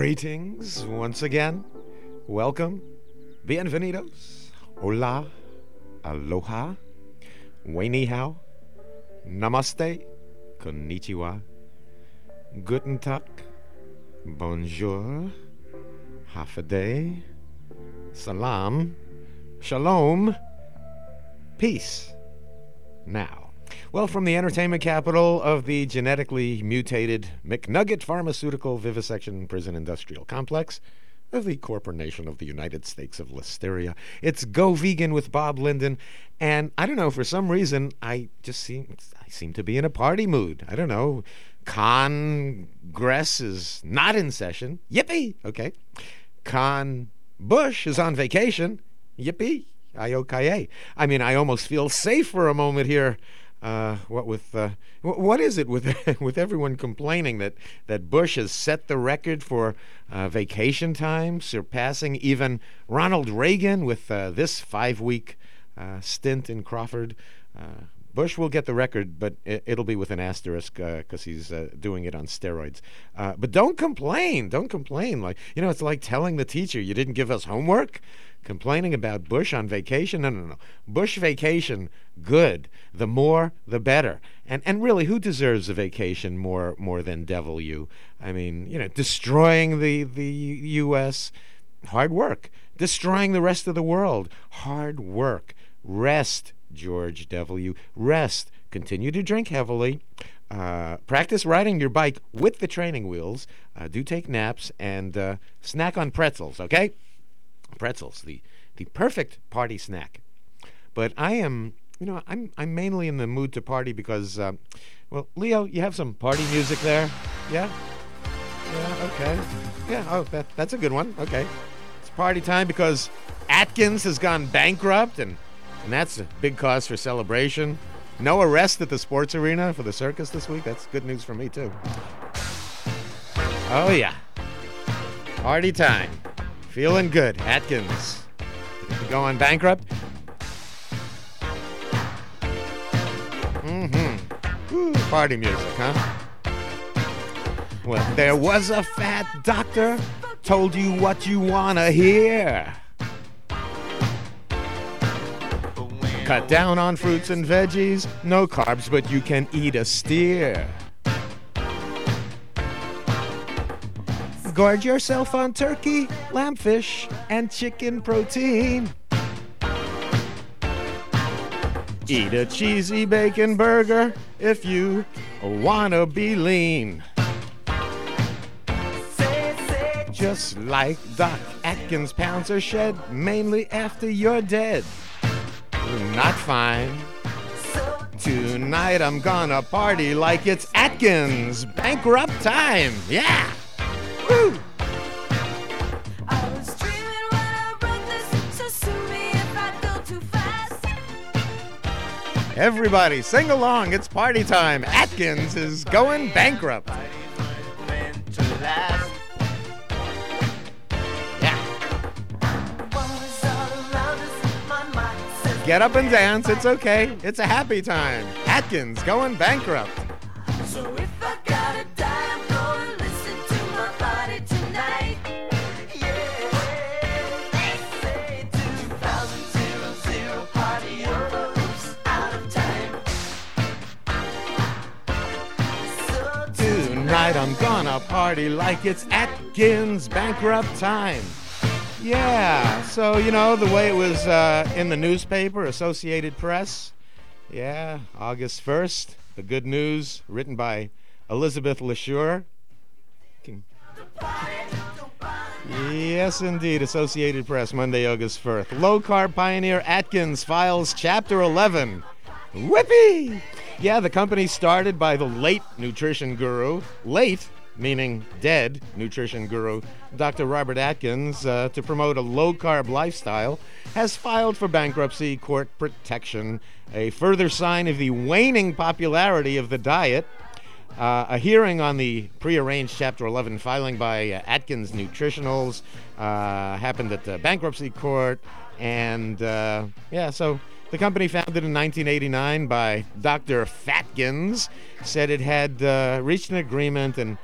Greetings once again. Welcome. Bienvenidos. Hola. Aloha. Wei ni hao. Namaste. Konnichiwa. Guten Tag. Bonjour. Hafaday. Salam. Shalom. Peace. Now. Well, from the entertainment capital of the genetically mutated McNugget Pharmaceutical Vivisection Prison Industrial Complex of the corporation of the United States of Listeria, it's Go Vegan with Bob Linden. And I don't know, for some reason, I seem to be in a party mood. I don't know. Congress is not in session. Yippee! Okay. Bush is on vacation. Yippee! Ayo-kaye. I mean, I almost feel safe for a moment here. What is it with with everyone complaining that Bush has set the record for vacation time, surpassing even Ronald Reagan with this 5-week stint in Crawford? Bush will get the record, but it'll be with an asterisk because he's doing it on steroids. But don't complain. Don't complain. It's like telling the teacher you didn't give us homework. Complaining about Bush on vacation? No. Bush vacation, good. The more, the better. And really, who deserves a vacation more than Devil you? I mean, destroying the U.S., hard work. Destroying the rest of the world, hard work. Rest, George W. Rest. Continue to drink heavily. Practice riding your bike with the training wheels. Do take naps and snack on pretzels, okay? Pretzels, the perfect party snack. But I am, I'm mainly in the mood to party because, Leo, you have some party music there? Yeah? Yeah, okay. Yeah, oh, that's a good one. Okay. It's party time because Atkins has gone bankrupt, and that's a big cause for celebration. No arrest at the sports arena for the circus this week. That's good news for me, too. Oh, yeah. Party time. Feeling good. Atkins. Going bankrupt? Ooh, party music, huh? Well, there was a fat doctor told you what you want to hear. Cut down on fruits and veggies. No carbs, but you can eat a steer. Gorge yourself on turkey, lamb, fish, and chicken protein. Eat a cheesy bacon burger if you wanna be lean. Just like Doc Atkins, pounds are shed mainly after you're dead. Not fine. Tonight I'm gonna party like it's Atkins bankrupt time. Yeah! Woo! I was dreaming when I wrote this, so sue me if I go too fast. Everybody, sing along. It's party time. Atkins is going bankrupt. Yeah. Get up and dance. It's okay. It's a happy time. Atkins going bankrupt. So if I gotta die, I'm gonna listen to my body tonight. Yeah. They say 2000 party overs out of time. So Tonight I'm gonna party like it's Atkins bankrupt time. Yeah, so the way it was in the newspaper, Associated Press. Yeah, August 1st, the good news written by Elizabeth LeSure. Yes, indeed, Associated Press, Monday, August 1st. Low-carb pioneer Atkins files Chapter 11. Whippy! Yeah, the company started by the late nutrition guru, late meaning dead nutrition guru, Dr. Robert Atkins, to promote a low-carb lifestyle, has filed for bankruptcy court protection, a further sign of the waning popularity of the diet. A hearing on the prearranged Chapter 11 filing by Atkins Nutritionals happened at the bankruptcy court, and so the company, founded in 1989 by Dr. Fatkins, said it had reached an agreement, and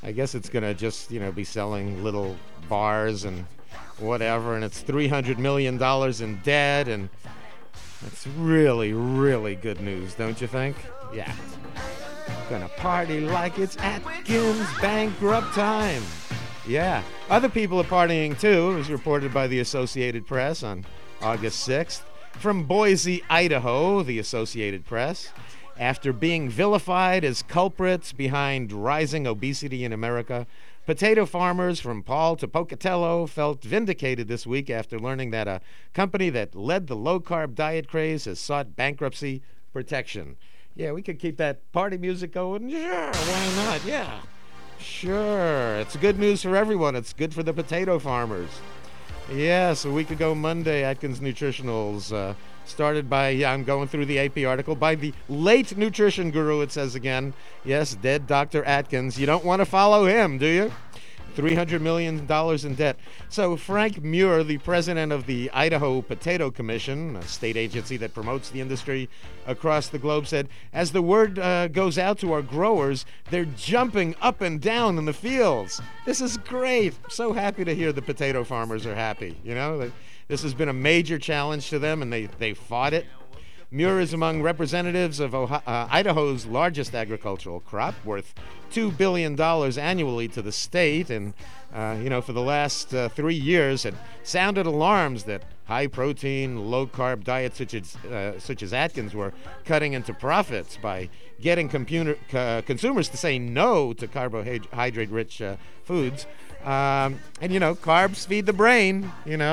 I guess it's going to just, be selling little bars and whatever, and it's $300 million in debt, and that's really, really good news, don't you think? Yeah. Gonna party like it's Atkins bankrupt time. Yeah. Other people are partying too. It was reported by the Associated Press on August 6th. From Boise, Idaho, the Associated Press. After being vilified as culprits behind rising obesity in America, potato farmers from Paul to Pocatello felt vindicated this week after learning that a company that led the low-carb diet craze has sought bankruptcy protection. Yeah, we could keep that party music going. Sure, why not? Yeah, sure. It's good news for everyone. It's good for the potato farmers. Yes, a week ago Monday, Atkins Nutritionals started by, I'm going through the AP article, by the late nutrition guru, it says again. Yes, dead Dr. Atkins. You don't want to follow him, do you? $300 million in debt. So Frank Muir, the president of the Idaho Potato Commission, a state agency that promotes the industry across the globe, said, as the word goes out to our growers, they're jumping up and down in the fields. This is great. I'm so happy to hear the potato farmers are happy. This has been a major challenge to them, and they fought it. Muir is among representatives of Idaho's largest agricultural crop, worth $2 billion annually to the state, and for the last 3 years had sounded alarms that high-protein, low-carb diets such as Atkins were cutting into profits by getting consumers to say no to carbohydrate-rich foods. Carbs feed the brain,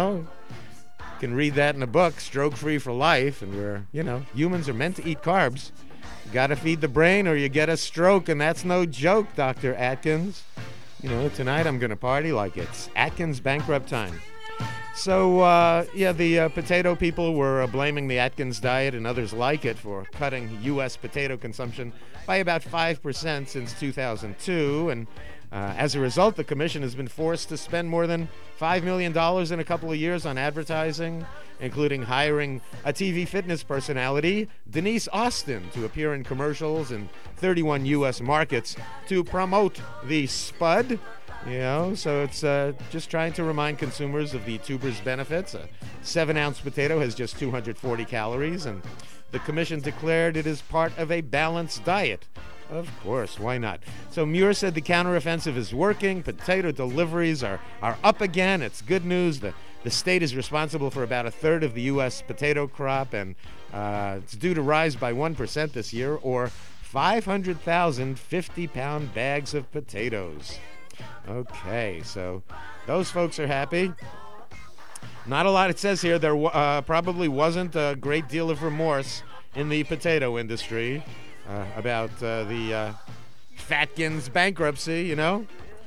Can read that in a book, Stroke Free for Life, and we're, humans are meant to eat carbs. You gotta feed the brain or you get a stroke, and that's no joke, Dr. Atkins. Tonight I'm gonna party like it's Atkins bankrupt time. So, the potato people were blaming the Atkins diet and others like it for cutting U.S. potato consumption by about 5% since 2002, and as a result, the commission has been forced to spend more than $5 million in a couple of years on advertising, including hiring a TV fitness personality, Denise Austin, to appear in commercials in 31 U.S. markets to promote the Spud. So it's just trying to remind consumers of the tuber's benefits. A 7-ounce potato has just 240 calories, and the commission declared it is part of a balanced diet. Of course, why not? So Muir said the counteroffensive is working. Potato deliveries are up again. It's good news. The state is responsible for about a third of the U.S. potato crop, and it's due to rise by 1% this year, or 500,000 50-pound bags of potatoes. Okay, so those folks are happy. Not a lot, it says here, there probably wasn't a great deal of remorse in the potato industry about the Fatkins bankruptcy, Yep,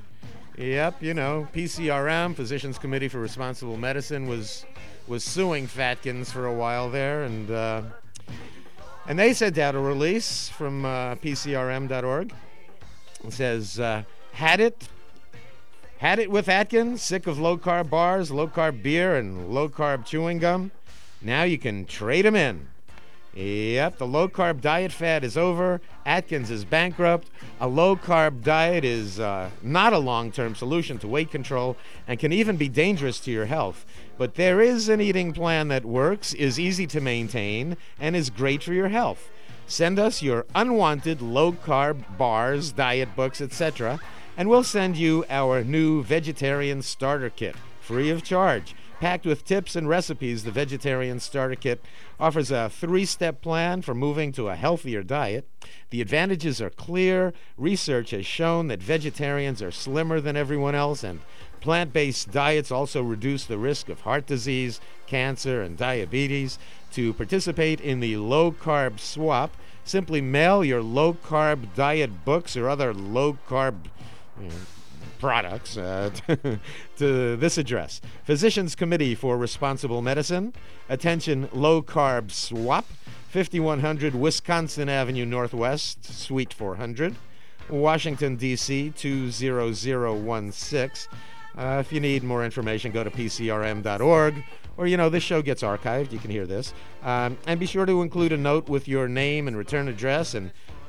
PCRM, Physicians Committee for Responsible Medicine, was suing Fatkins for a while there, and they sent out a release from PCRM.org. It says, had it with Atkins, sick of low-carb bars, low-carb beer, and low-carb chewing gum? Now you can trade them in. Yep, the low-carb diet fad is over. Atkins is bankrupt. A low-carb diet is not a long-term solution to weight control and can even be dangerous to your health. But there is an eating plan that works, is easy to maintain, and is great for your health. Send us your unwanted low-carb bars, diet books, etc., and we'll send you our new Vegetarian Starter Kit, free of charge. Packed with tips and recipes, the Vegetarian Starter Kit offers a 3-step plan for moving to a healthier diet. The advantages are clear. Research has shown that vegetarians are slimmer than everyone else, and plant-based diets also reduce the risk of heart disease, cancer, and diabetes. To participate in the low-carb swap, simply mail your low-carb diet books or other low-carb products to this address: Physicians Committee for Responsible Medicine, attention Low Carb Swap, 5100 Wisconsin Avenue Northwest, Suite 400, Washington, D.C. 20016. If you need more information, go to pcrm.org, or, this show gets archived. You can hear this. And be sure to include a note with your name and return address, and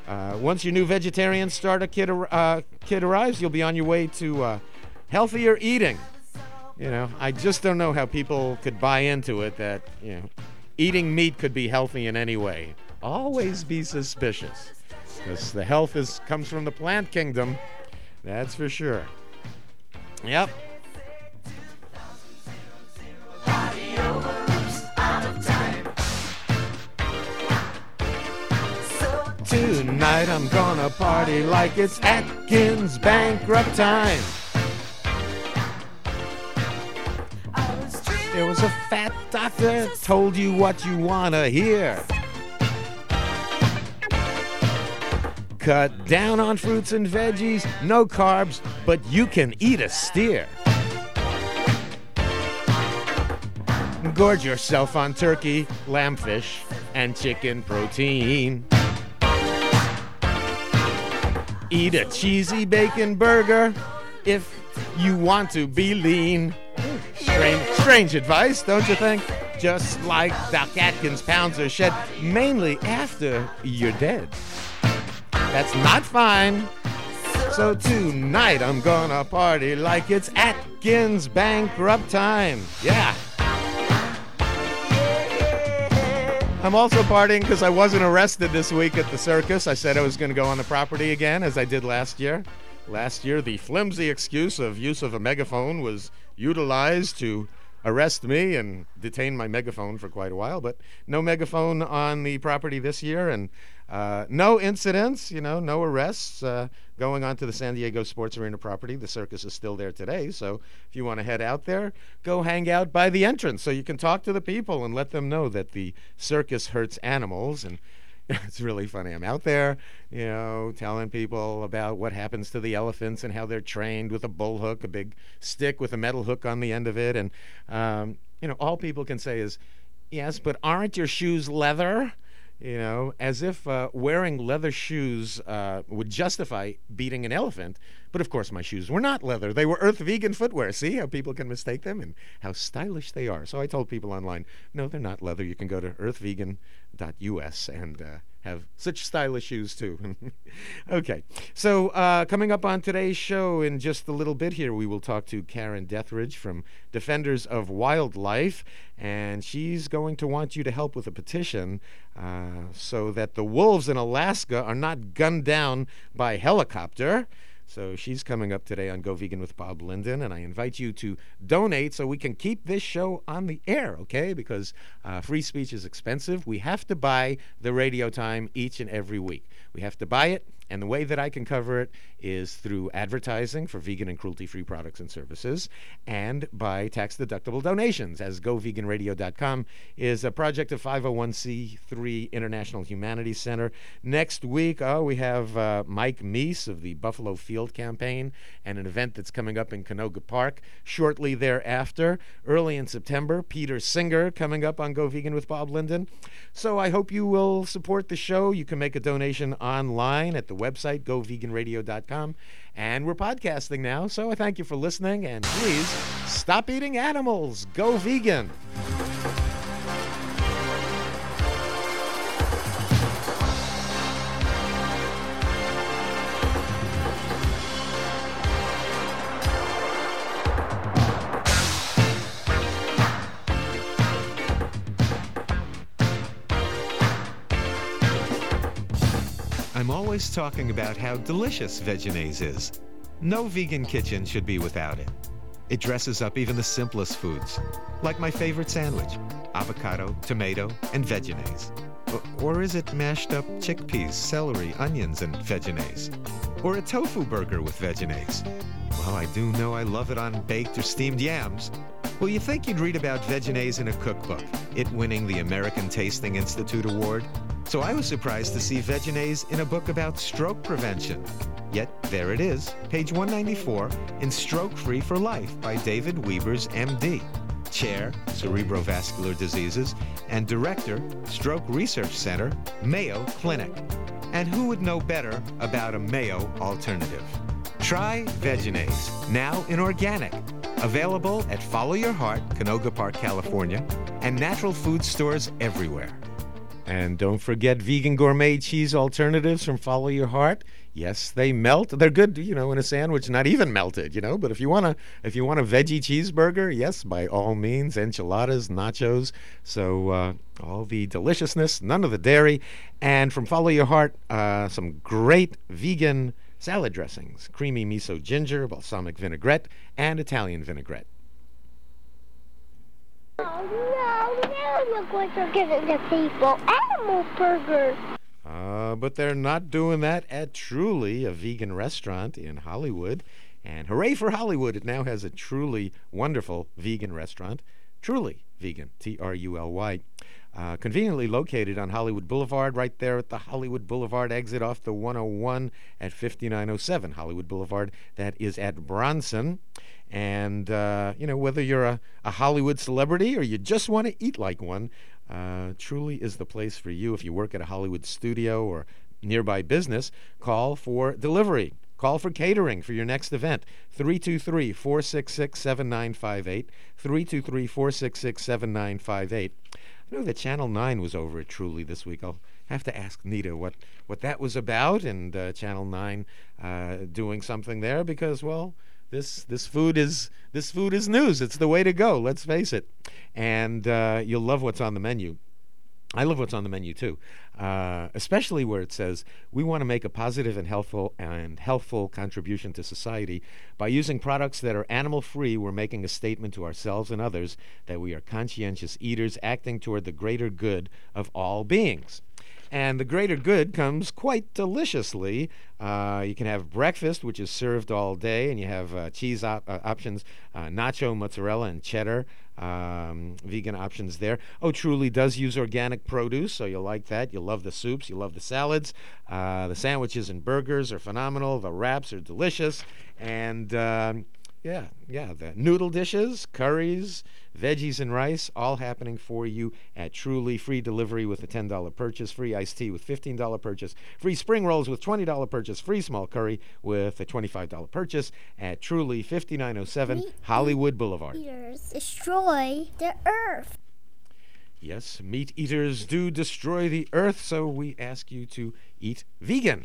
Once your new vegetarian starter kit arrives, you'll be on your way to healthier eating. You know, I just don't know how people could buy into it that, you know, eating meat could be healthy in any way. Always be suspicious, because the health comes from the plant kingdom. That's for sure. Yep. Tonight I'm gonna party like it's Atkins bankrupt time. There was a fat doctor told you what you wanna hear. Cut down on fruits and veggies, no carbs, but you can eat a steer. Gorge yourself on turkey, lambfish, and chicken protein. Eat a cheesy bacon burger if you want to be lean. Strange advice, don't you think? Just like Doc Atkins, pounds are shed mainly after you're dead. That's not fine. So tonight I'm gonna party like it's Atkins bankrupt time. Yeah. I'm also partying because I wasn't arrested this week at the circus. I said I was going to go on the property again, as I did last year. Last year, the flimsy excuse of use of a megaphone was utilized to arrest me and detain my megaphone for quite a while, but no megaphone on the property this year, and no incidents, no arrests going on to the San Diego Sports Arena property. The circus is still there today, so if you want to head out there, go hang out by the entrance so you can talk to the people and let them know that the circus hurts animals. And it's really funny. I'm out there, telling people about what happens to the elephants and how they're trained with a bull hook, a big stick with a metal hook on the end of it. And, all people can say is, yes, but aren't your shoes leather? As if wearing leather shoes would justify beating an elephant. But of course, my shoes were not leather. They were Earth Vegan footwear. See how people can mistake them and how stylish they are. So I told people online, no, they're not leather. You can go to earthvegan.us and have such stylish shoes too. Okay, so coming up on today's show in just a little bit here, we will talk to Karen Dethridge from Defenders of Wildlife, and she's going to want you to help with a petition so that the wolves in Alaska are not gunned down by helicopter. So she's coming up today on Go Vegan with Bob Linden, and I invite you to donate so we can keep this show on the air, okay? Because free speech is expensive. We have to buy the radio time each and every week. We have to buy it, and the way that I can cover it is through advertising for vegan and cruelty-free products and services and by tax-deductible donations, as GoVeganRadio.com is a project of 501c3 International Humanities Center. Next week, we have Mike Meese of the Buffalo Field Campaign and an event that's coming up in Canoga Park shortly thereafter. Early in September, Peter Singer coming up on Go Vegan with Bob Linden. So I hope you will support the show. You can make a donation online at the website, GoVeganRadio.com. And we're podcasting now, so I thank you for listening, and please stop eating animals. Go vegan. I'm always talking about how delicious Vegenaise is. No vegan kitchen should be without it. It dresses up even the simplest foods, like my favorite sandwich, avocado, tomato, and Vegenaise. Or is it mashed up chickpeas, celery, onions, and Vegenaise? Or a tofu burger with Vegenaise? Well, I do know I love it on baked or steamed yams. Well, you think you'd read about Vegenaise in a cookbook, it winning the American Tasting Institute Award? So I was surprised to see Vegenaise in a book about stroke prevention. Yet there it is, page 194, in Stroke Free for Life by David Wiebers, MD, Chair, Cerebrovascular Diseases, and Director, Stroke Research Center, Mayo Clinic. And who would know better about a Mayo alternative? Try Vegenaise, now in organic. Available at Follow Your Heart, Canoga Park, California, and natural food stores everywhere. And don't forget vegan gourmet cheese alternatives from Follow Your Heart. Yes, they melt. They're good, in a sandwich, not even melted, But if you want a veggie cheeseburger, yes, by all means, enchiladas, nachos. So all the deliciousness, none of the dairy. And from Follow Your Heart, some great vegan salad dressings: creamy miso ginger, balsamic vinaigrette, and Italian vinaigrette. Oh no, now look what they're giving the people. Animal burgers. But they're not doing that at Truly, a vegan restaurant in Hollywood. And hooray for Hollywood. It now has a truly wonderful vegan restaurant. Truly Vegan, Truly. Conveniently located on Hollywood Boulevard, right there at the Hollywood Boulevard exit off the 101 at 5907 Hollywood Boulevard. That is at Bronson. And, whether you're a Hollywood celebrity or you just want to eat like one, Truly is the place for you. If you work at a Hollywood studio or nearby business, call for delivery. Call for catering for your next event. 323-466-7958. 323-466-7958. I know that Channel 9 was over at Truly this week. I'll have to ask Nita what that was about, and Channel 9 doing something there because, well, this food is news. It's the way to go. Let's face it. And you'll love what's on the menu. I love what's on the menu too, especially where it says we want to make a positive and healthful contribution to society by using products that are animal free. We're making a statement to ourselves and others that we are conscientious eaters acting toward the greater good of all beings. And the greater good comes quite deliciously. You can have breakfast, which is served all day, and you have cheese options, nacho, mozzarella, and cheddar. Vegan options there. Oh, Truly does use organic produce, so you'll like that. You'll love the soups. You'll love the salads. The sandwiches and burgers are phenomenal. The wraps are delicious. And the noodle dishes, curries, veggies and rice, all happening for you at Truly. Free delivery with a $10 purchase, free iced tea with $15 purchase, free spring rolls with $20 purchase, free small curry with a $25 purchase at Truly, 5907 Hollywood Boulevard. Eaters destroy the earth. Yes, meat eaters do destroy the earth, so we ask you to eat vegan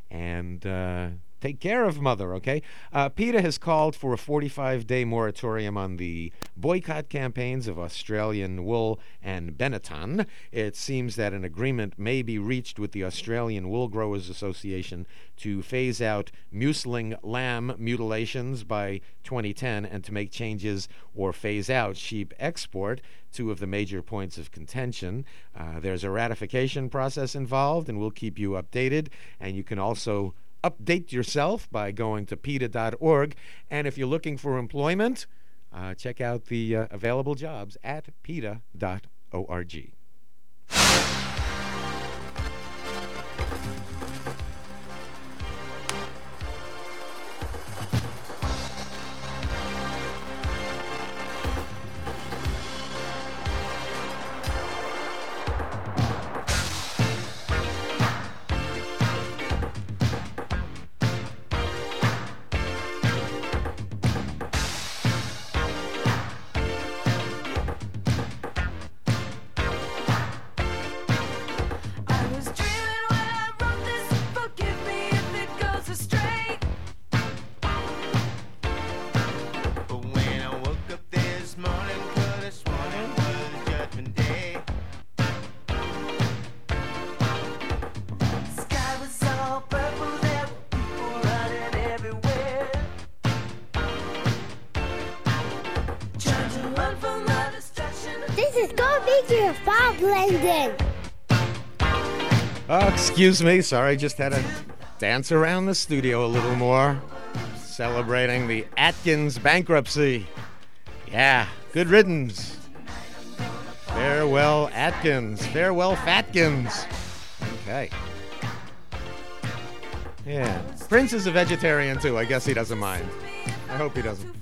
and take care of Mother, okay? PETA has called for a 45-day moratorium on the boycott campaigns of Australian wool and Benetton. It seems that an agreement may be reached with the Australian Wool Growers Association to phase out museling lamb mutilations by 2010 and to make changes or phase out sheep export, two of the major points of contention. There's a ratification process involved, and we'll keep you updated. And you can also update yourself by going to PETA.org. And if you're looking for employment, check out the available jobs at PETA.org. I was dreaming when I wrote this. Forgive me if it goes astray. But when I woke up this morning, 'cause this morning was Judgment Day. Sky was all purple, there were people running everywhere, trying to run from the destruction. This is gonna be your Bob Landon. Oh, excuse me. Sorry, just had to dance around the studio a little more. Celebrating the Atkins bankruptcy. Yeah, good riddance. Farewell, Atkins. Farewell, Fatkins. Okay. Yeah. Prince is a vegetarian, too. I guess he doesn't mind. I hope he doesn't.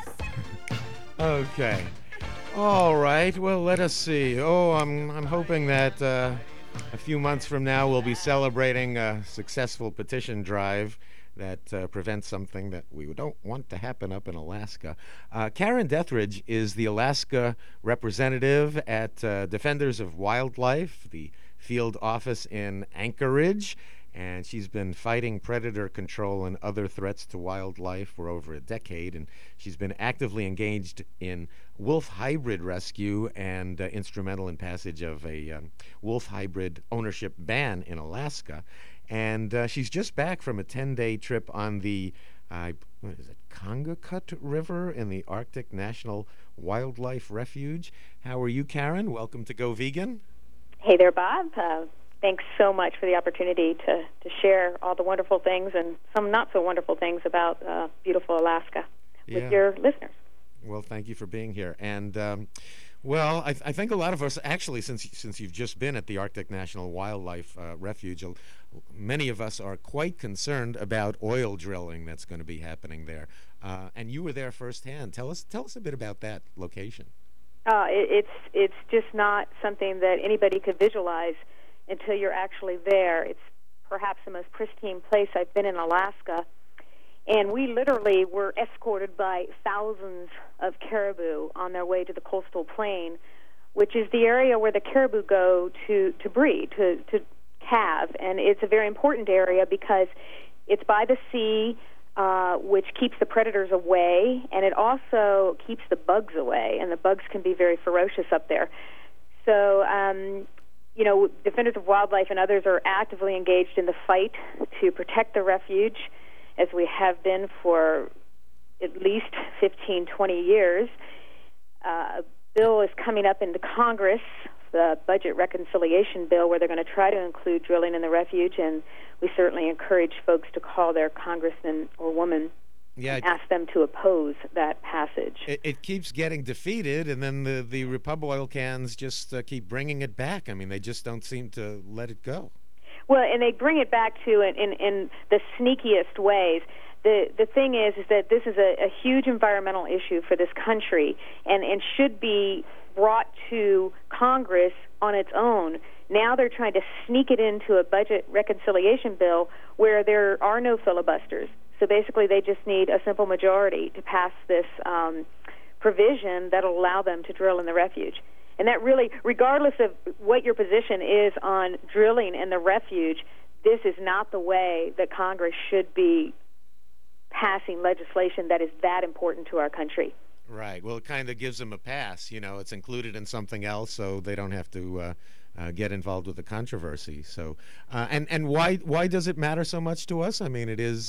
Okay. All right. Well, let us see. Oh, I'm hoping that a few months from now we'll be celebrating a successful petition drive that prevents something that we don't want to happen up in Alaska. Karen Dethridge is the Alaska representative at Defenders of Wildlife, the field office in Anchorage. And she's been fighting predator control and other threats to wildlife for over a decade. And she's been actively engaged in wolf hybrid rescue and instrumental in passage of a wolf hybrid ownership ban in Alaska. And she's just back from a 10-day trip on the, what is it, Kongakut River in the Arctic National Wildlife Refuge. How are you, Karen? Welcome to Go Vegan. Hey there, Bob. Thanks so much for the opportunity to share all the wonderful things and some not so wonderful things about beautiful Alaska with your listeners. Well, thank you for being here. And well, I think a lot of us, actually, since you've just been at the Arctic National Wildlife Refuge, many of us are quite concerned about oil drilling that's going to be happening there. And you were there firsthand. Tell us a bit about that location. It's just not something that anybody could visualize until you're actually there. It's perhaps the most pristine place I've been in Alaska. And we literally were escorted by thousands of caribou on their way to the coastal plain, which is the area where the caribou go to breed, to calve. And it's a very important area because it's by the sea, which keeps the predators away, and it also keeps the bugs away, and the bugs can be very ferocious up there. So, Defenders of Wildlife and others are actively engaged in the fight to protect the refuge, as we have been for at least 15, 20 years. A bill is coming up into Congress, the budget reconciliation bill, where they're going to try to include drilling in the refuge, and we certainly encourage folks to call their congressman or woman and ask them to oppose that passage. It keeps getting defeated, and then the Republicans just keep bringing it back. I mean, they just don't seem to let it go. Well, and they bring it back to in the sneakiest ways. The thing is that this is a huge environmental issue for this country, and should be brought to Congress on its own. Now they're trying to sneak it into a budget reconciliation bill where there are no filibusters. So basically they just need a simple majority to pass this provision that will allow them to drill in the refuge. And that really, regardless of what your position is on drilling in the refuge, this is not the way that Congress should be passing legislation that is that important to our country. Right. Well, it kind of gives them a pass. You know, it's included in something else, so they don't have to get involved with the controversy. So, and why does it matter so much to us? I mean, it is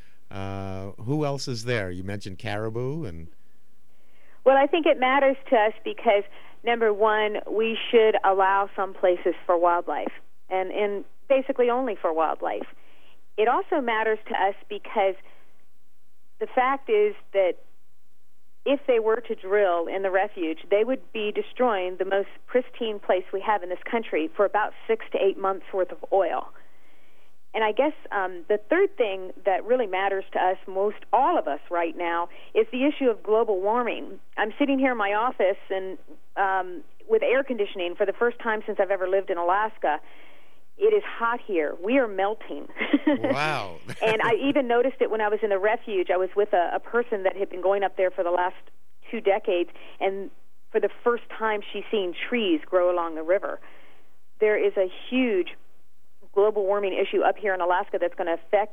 who else is there? You mentioned caribou, and well, I think it matters to us because number one, we should allow some places for wildlife, and basically only for wildlife. It also matters to us because the fact is that if they were to drill in the refuge, they would be destroying the most pristine place we have in this country for about 6 to 8 months worth of oil. And I guess the third thing that really matters to us, most all of us right now, is the issue of global warming. I'm sitting here in my office and with air conditioning for the first time since I've ever lived in Alaska. It is hot here. We are melting. Wow. And I even noticed it when I was in the refuge. I was with a person that had been going up there for the last 2 decades, and for the first time she's seen trees grow along the river. There is a huge global warming issue up here in Alaska that's going to affect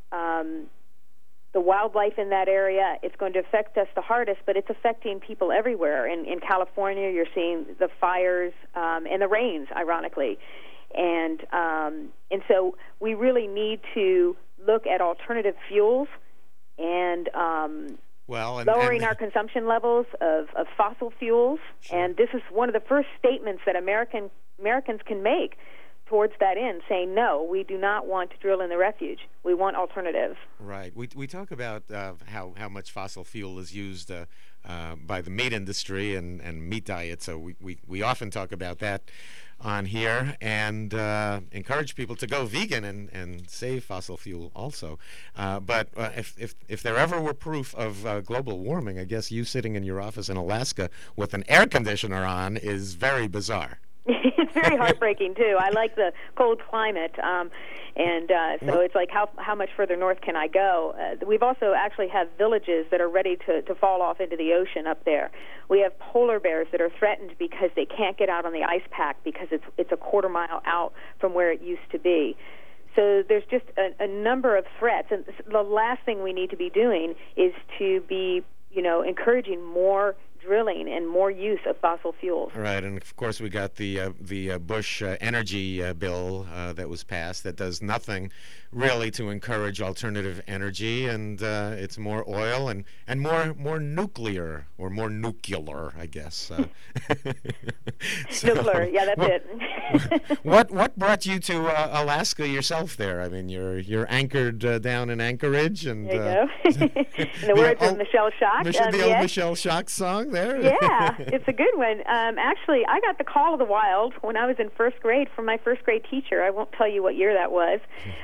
the wildlife in that area. It's going to affect us the hardest, but it's affecting people everywhere. In California, you're seeing the fires and the rains, ironically. And so we really need to look at alternative fuels and lowering our consumption levels of fossil fuels. Sure. And this is one of the first statements that Americans can make towards that end, saying, no, we do not want to drill in the refuge. We want alternatives. Right. We talk about how much fossil fuel is used by the meat industry and meat diet, so we often talk about that on here and encourage people to go vegan and save fossil fuel also. But if there ever were proof of global warming, I guess you sitting in your office in Alaska with an air conditioner on is very bizarre. It's very heartbreaking too. I like the cold climate, so it's like how much further north can I go? We've also actually have villages that are ready to fall off into the ocean up there. We have polar bears that are threatened because they can't get out on the ice pack because it's a quarter mile out from where it used to be. So there's just a number of threats, and the last thing we need to be doing is to be, encouraging more drilling and more use of fossil fuels. Right, and of course we got the Bush energy bill that was passed that does nothing really to encourage alternative energy, and it's more oil and more nuclear or more nuclear, I guess. Nuclear, yeah, that's it. What brought you to Alaska yourself? There, I mean, you're anchored down in Anchorage, and there you go. In the words of Michelle Schock. The old Michelle Schock song there. Yeah, it's a good one. Actually, I got the call of the wild when I was in first grade from my first grade teacher. I won't tell you what year that was.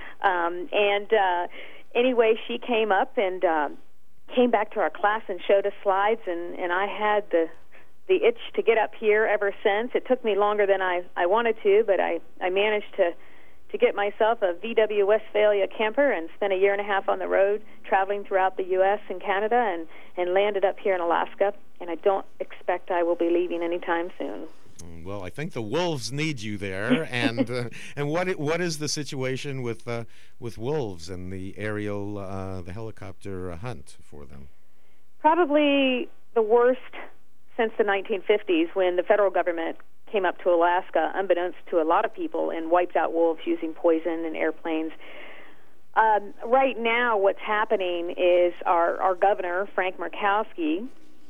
Anyway, she came up and came back to our class and showed us slides, and I had the itch to get up here ever since. It took me longer than I wanted to, but I managed to get myself a VW Westphalia camper and spent a year and a half on the road traveling throughout the U.S. and Canada and landed up here in Alaska, and I don't expect I will be leaving anytime soon. Well, I think the wolves need you there, and what is the situation with wolves and the aerial, the helicopter hunt for them? Probably the worst since the 1950s, when the federal government came up to Alaska, unbeknownst to a lot of people, and wiped out wolves using poison and airplanes. Right now, what's happening is our governor, Frank Murkowski,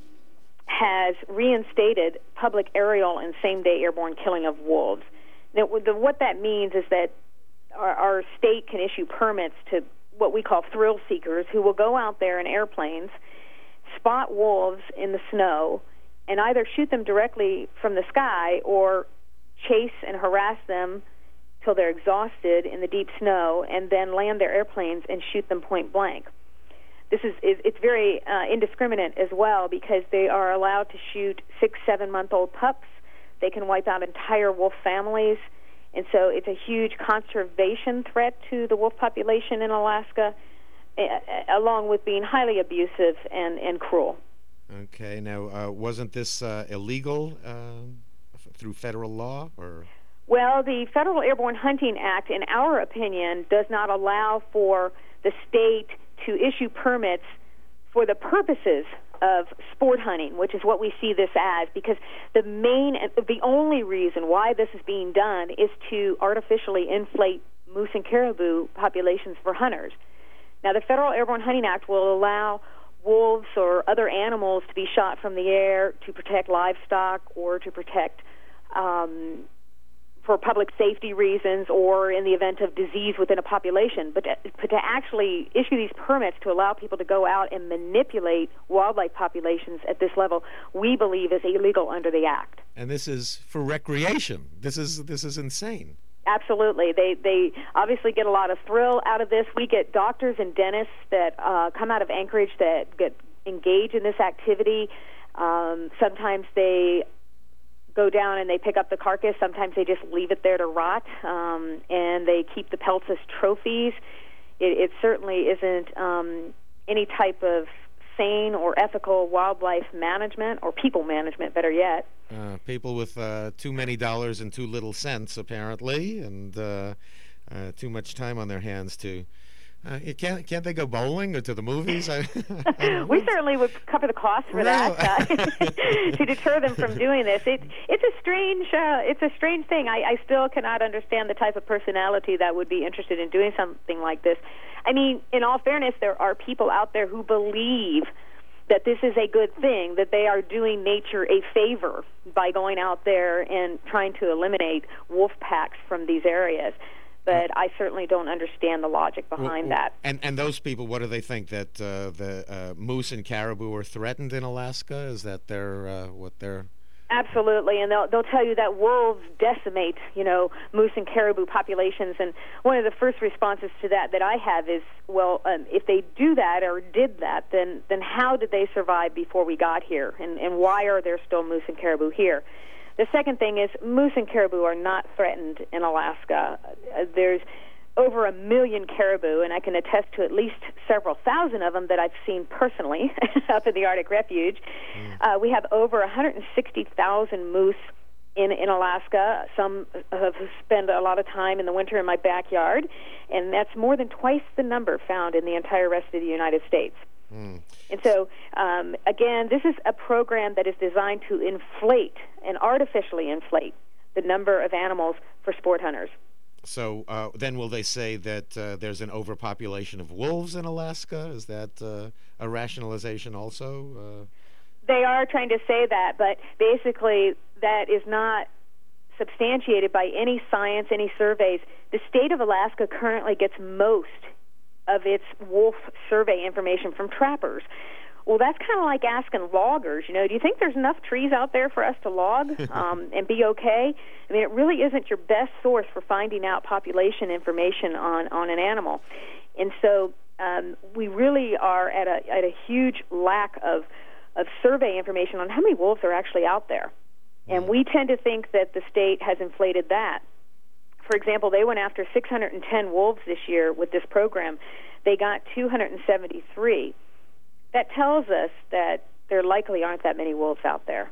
has reinstated public aerial and same-day airborne killing of wolves. Now, what that means is that our state can issue permits to what we call thrill seekers, who will go out there in airplanes, spot wolves in the snow, and either shoot them directly from the sky or chase and harass them till they're exhausted in the deep snow, and then land their airplanes and shoot them point blank. It's very indiscriminate as well, because they are allowed to shoot 6-7-month-old pups. They can wipe out entire wolf families, and so it's a huge conservation threat to the wolf population in Alaska, along with being highly abusive and cruel. Okay, now wasn't this illegal through federal law, or? Well, the Federal Airborne Hunting Act, in our opinion, does not allow for the state to issue permits for the purposes of sport hunting, which is what we see this as, because the only reason why this is being done is to artificially inflate moose and caribou populations for hunters. Now, the Federal Airborne Hunting Act will allow wolves or other animals to be shot from the air to protect livestock or to protect for public safety reasons or in the event of disease within a population. But to actually issue these permits to allow people to go out and manipulate wildlife populations at this level, we believe is illegal under the Act. And this is for recreation. This is insane. Absolutely. They obviously get a lot of thrill out of this. We get doctors and dentists that come out of Anchorage that get engaged in this activity. Sometimes they go down and they pick up the carcass. Sometimes they just leave it there to rot, and they keep the pelts as trophies. It certainly isn't any type of sane or ethical wildlife management, or people management, better yet. People with too many dollars and too little sense, apparently, and too much time on their hands to... can't they go bowling or to the movies? We certainly would cover the cost for that to deter them from doing this. It's a strange thing. I still cannot understand the type of personality that would be interested in doing something like this. I mean, in all fairness, there are people out there who believe that this is a good thing, that they are doing nature a favor by going out there and trying to eliminate wolf packs from these areas. But I certainly don't understand the logic behind that. And those people, what do they think, that the moose and caribou are threatened in Alaska? Is that what they're... Absolutely, and they'll tell you that wolves decimate, moose and caribou populations. And one of the first responses to that I have is, well, if they do that or did that, then how did they survive before we got here? And why are there still moose and caribou here? The second thing is moose and caribou are not threatened in Alaska. There's over 1 million caribou, and I can attest to at least several thousand of them that I've seen personally up in the Arctic Refuge. We have over 160,000 moose in Alaska. Some have spent a lot of time in the winter in my backyard, and that's more than twice the number found in the entire rest of the United States. And so, again, this is a program that is designed to inflate and artificially inflate the number of animals for sport hunters. So then will they say that there's an overpopulation of wolves in Alaska? Is that a rationalization also? They are trying to say that, but basically that is not substantiated by any science, any surveys. The state of Alaska currently gets most of its wolf survey information from trappers. Well, that's kind of like asking loggers, do you think there's enough trees out there for us to log and be okay? I mean, it really isn't your best source for finding out population information on an animal. And so we really are at a huge lack of survey information on how many wolves are actually out there. And we tend to think that the state has inflated that. For example, they went after 610 wolves this year with this program. They got 273. That tells us that there likely aren't that many wolves out there.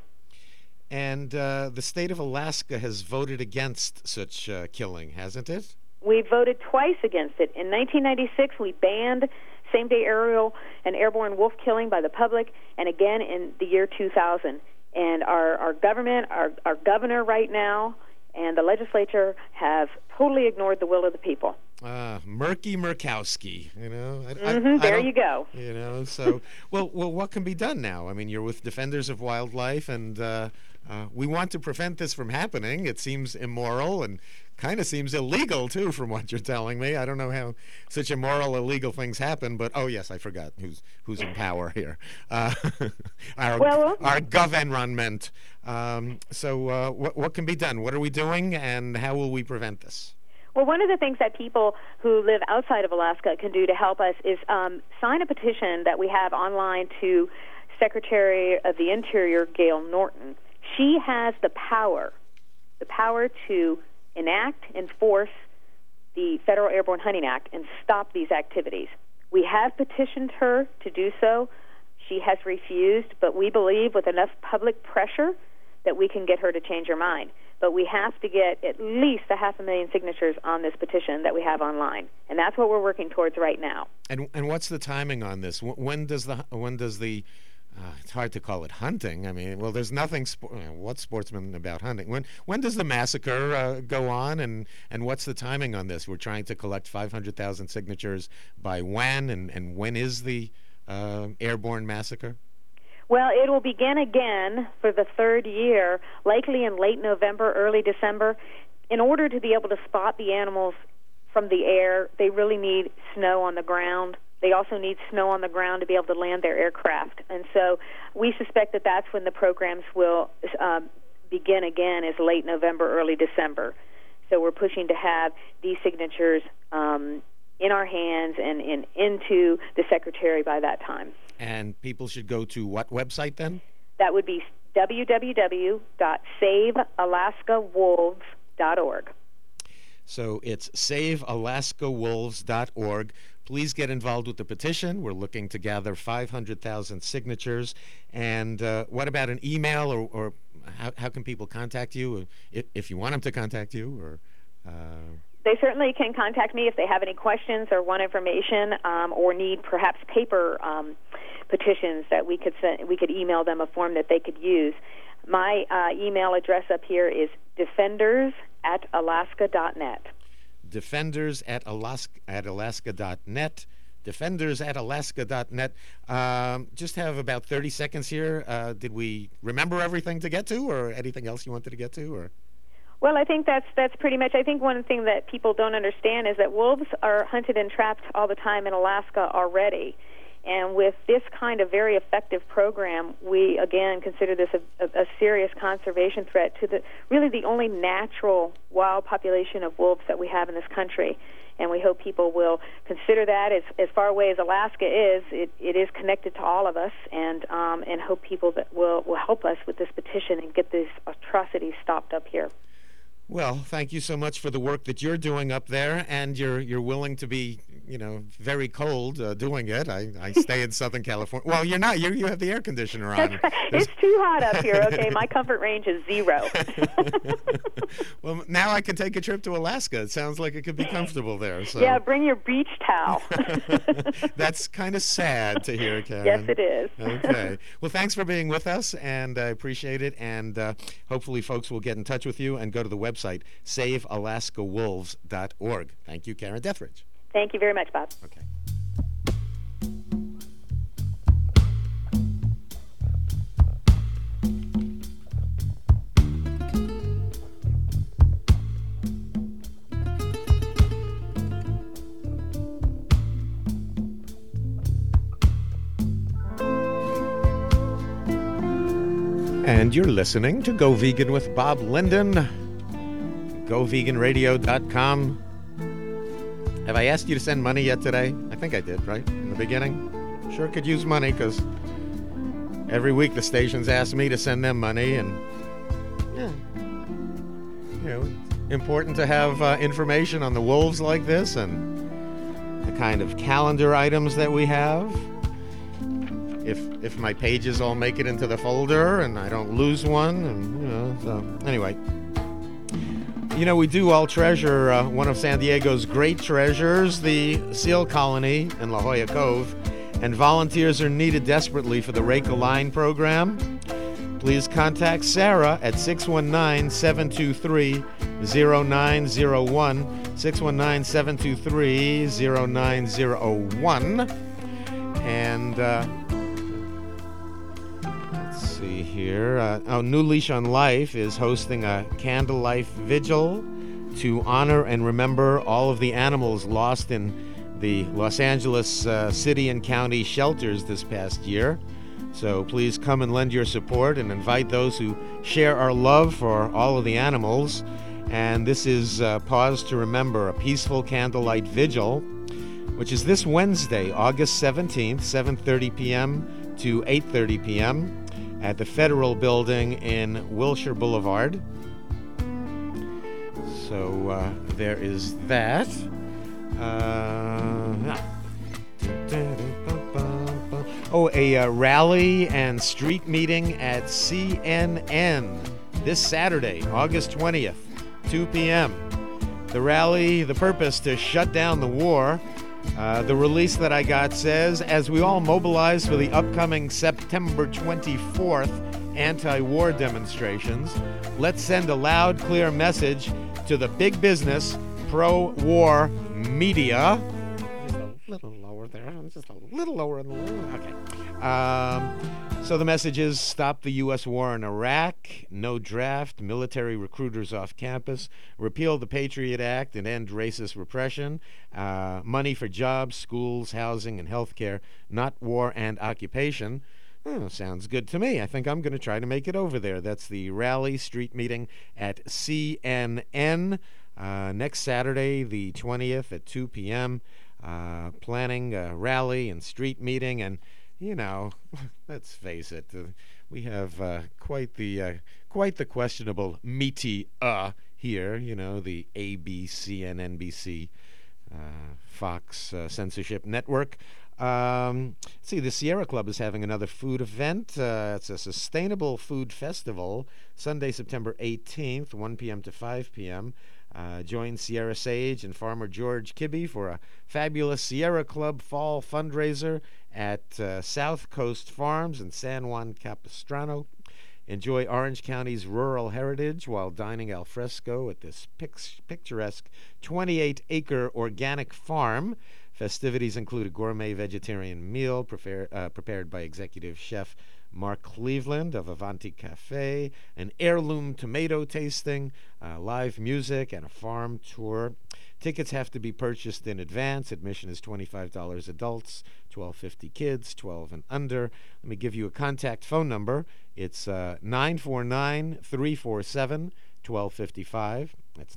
And the state of Alaska has voted against such killing, hasn't it? We voted twice against it. In 1996, we banned same-day aerial and airborne wolf killing by the public, and again in the year 2000. And our government, our governor right now, and the legislature have totally ignored the will of the people. Murky Murkowski, There you go. So, well, what can be done now? I mean, you're with Defenders of Wildlife, and we want to prevent this from happening. It seems immoral and kind of seems illegal, too, from what you're telling me. I don't know how such immoral, illegal things happen, but, oh, yes, I forgot who's in power here. Our government. So what can be done? What are we doing, and how will we prevent this? Well, one of the things that people who live outside of Alaska can do to help us is sign a petition that we have online to Secretary of the Interior, Gail Norton. She has the power to enact, enforce the Federal Airborne Hunting Act and stop these activities. We have petitioned her to do so. She has refused, but we believe with enough public pressure that we can get her to change her mind. But we have to get at least 500,000 signatures on this petition that we have online, and that's what we're working towards right now. And what's the timing on this? When does the it's hard to call it hunting. I mean, well, there's nothing. What's sportsman about hunting? When does the massacre go on, and what's the timing on this? We're trying to collect 500,000 signatures by when, and when is the airborne massacre? Well, it will begin again for the third year, likely in late November, early December. In order to be able to spot the animals from the air, they really need snow on the ground. They also need snow on the ground to be able to land their aircraft. And so we suspect that that's when the programs will begin again, is late November, early December. So we're pushing to have these signatures in our hands and into the Secretary by that time. And people should go to what website then? That would be www.savealaskawolves.org. So it's savealaskawolves.org. Please get involved with the petition. We're looking to gather 500,000 signatures. And what about an email, or how can people contact you if you want them to contact you? Or They certainly can contact me if they have any questions or want information, or need perhaps paper petitions that we could send. We could email them a form that they could use. My email address up here is defenders@alaska.net. Defenders@alaska.net. Defenders@alaska.net. Just have about 30 seconds here. Did we remember everything to get to, or anything else you wanted to get to, or? Well, I think that's pretty much. I think one thing that people don't understand is that wolves are hunted and trapped all the time in Alaska already. And with this kind of very effective program, we again consider this a serious conservation threat to really the only natural wild population of wolves that we have in this country. And we hope people will consider that. As far away as Alaska is, it is connected to all of us, and hope people that will help us with this petition and get these atrocities stopped up here. Well, thank you so much for the work that you're doing up there, and you're willing to be, very cold doing it. I stay in Southern California. Well, you're not. You have the air conditioner on. It's too hot up here. Okay, my comfort range is 0. Well, now I can take a trip to Alaska. It sounds like it could be comfortable there. So. Yeah, bring your beach towel. That's kind of sad to hear, Karen. Yes, it is. Okay. Well, thanks for being with us, and I appreciate it. And hopefully folks will get in touch with you and go to the website, savealaskawolves.org. Thank you, Karen Deathridge. Thank you very much, Bob. Okay. And you're listening to Go Vegan with Bob Linden. GoVeganRadio.com. Have I asked you to send money yet today? I think I did, right? In the beginning? Sure could use money, because every week the stations ask me to send them money, and important to have information on the wolves like this and the kind of calendar items that we have. If my pages all make it into the folder and I don't lose one, and so anyway. We do all treasure one of San Diego's great treasures, the seal colony in La Jolla Cove, and volunteers are needed desperately for the Rake a Line program. Please contact Sarah at 619-723-0901, 619-723-0901, and let's see here. New Leash on Life is hosting a Candle Life Vigil to honor and remember all of the animals lost in the Los Angeles city and county shelters this past year. So please come and lend your support and invite those who share our love for all of the animals. And this is Pause to Remember, a peaceful candlelight vigil, which is this Wednesday, August 17th, 7:30 p.m. to 8:30 p.m. at the Federal Building in Wilshire Boulevard. So there is that. A rally and street meeting at CNN this Saturday, August 20th, 2 p.m. The rally, the purpose to shut down the war. The release that I got says, as we all mobilize for the upcoming September 24th anti-war demonstrations, let's send a loud, clear message to the big business, pro-war media. Just a little lower there. Just a little lower in the lower. Okay. So the message is stop the U.S. war in Iraq, no draft military recruiters off campus, repeal the Patriot Act and end racist repression, money for jobs, schools, housing, and health care, not war and occupation. Oh, sounds good to me. I think I'm going to try to make it over there. That's the rally street meeting at CNN next Saturday, the 20th at 2 p.m. Planning a rally and street meeting, and let's face it, we have quite the questionable media here. The ABC and NBC, Fox censorship network. See, the Sierra Club is having another food event. It's a sustainable food festival, Sunday, September 18th, 1 p.m. to 5 p.m. Join Sierra Sage and Farmer George Kibbe for a fabulous Sierra Club fall fundraiser at South Coast Farms in San Juan Capistrano. Enjoy Orange County's rural heritage while dining al fresco at this picturesque 28-acre organic farm. Festivities include a gourmet vegetarian meal prepared by executive chef Mark Cleveland of Avanti Cafe, an heirloom tomato tasting, live music, and a farm tour. Tickets have to be purchased in advance. Admission is $25 adults, $12.50 kids, 12 and under. Let me give you a contact phone number. It's 949-347-1255. That's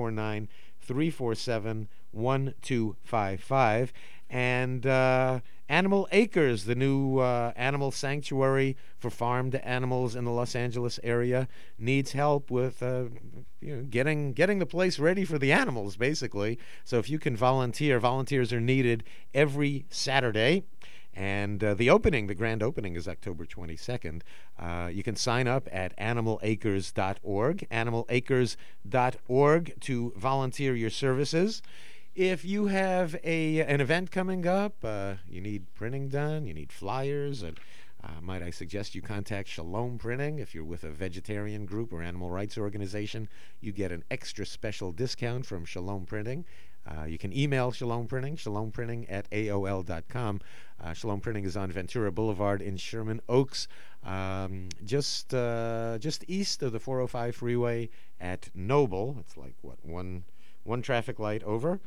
949-347-1255. And Animal Acres, the new animal sanctuary for farmed animals in the Los Angeles area, needs help with getting the place ready for the animals, basically. So if you can volunteer, volunteers are needed every Saturday. And the grand opening is October 22nd. You can sign up at animalacres.org, animalacres.org, to volunteer your services. If you have an event coming up, you need printing done, you need flyers, and might I suggest you contact Shalom Printing. If you're with a vegetarian group or animal rights organization, you get an extra special discount from Shalom Printing. You can email Shalom Printing, shalomprinting@aol.com. Shalom Printing is on Ventura Boulevard in Sherman Oaks, just east of the 405 freeway at Noble. It's like, one traffic light over.